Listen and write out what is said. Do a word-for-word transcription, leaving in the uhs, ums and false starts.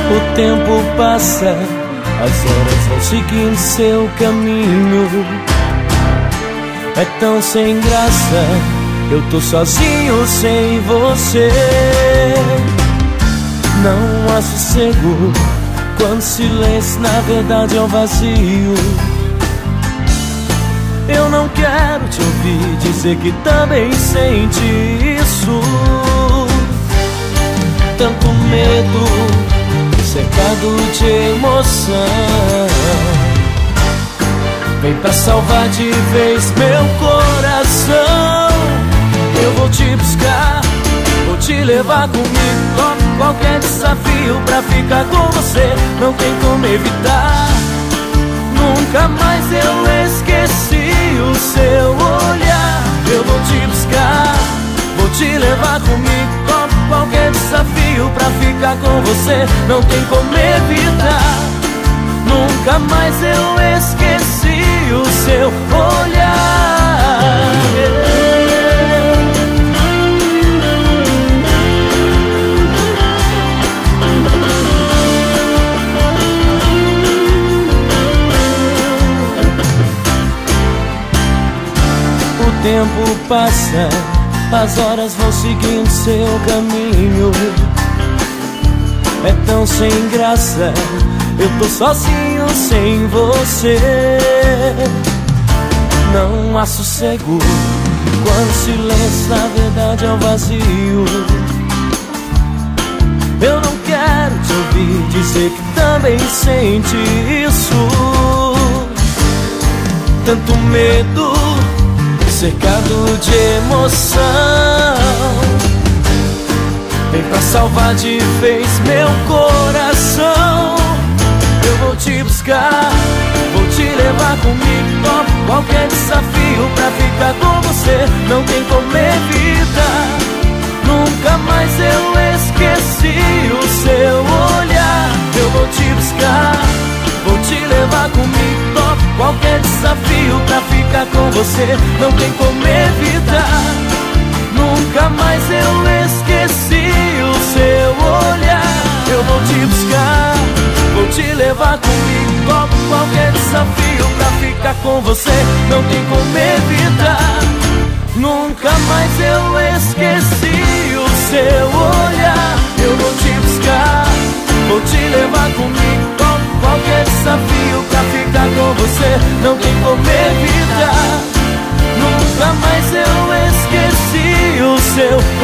O tempo passa, as horas vão seguindo seu caminho. É tão sem graça, eu tô sozinho sem você. Não há sossego quando silêncio na verdade é um vazio. Eu não quero te ouvir dizer que também sente isso. Tanto medo, cercado de emoção. Vem pra salvar de vez meu coração. Eu vou te buscar, vou te levar comigo. Qualquer desafio pra ficar com você, não tem como evitar. Nunca mais eu esqueci o seu olhar. Eu vou te buscar, vou te levar comigo. Qualquer desafio pra ficar com você, não tem como evitar. Nunca mais eu esqueci o seu olhar. O tempo passa, as horas vão seguindo seu caminho. É tão sem graça, eu tô sozinho sem você. Não há sossego quando o silêncio na verdade é um vazio. Eu não quero te ouvir dizer que também sente isso. Tanto medo, cercado de emoção. Vem pra salvar de vez meu coração. Eu vou te buscar, vou te levar comigo. Qualquer desafio pra ficar com você, não tem como evitar. Nunca mais eu esqueci o seu olhar. Eu vou te buscar, vou te levar comigo. Qualquer desafio pra ficar com você, não tem como evitar. Nunca mais eu esqueci o seu olhar. Eu vou te buscar, vou te levar comigo. Qualquer desafio pra ficar com você, não tem como evitar. Nunca mais eu esqueci o seu olhar. Eu vou te buscar, vou te levar comigo. Qualquer desafio pra ficar com você, não tem como evitar. Nunca mais eu esqueci o seu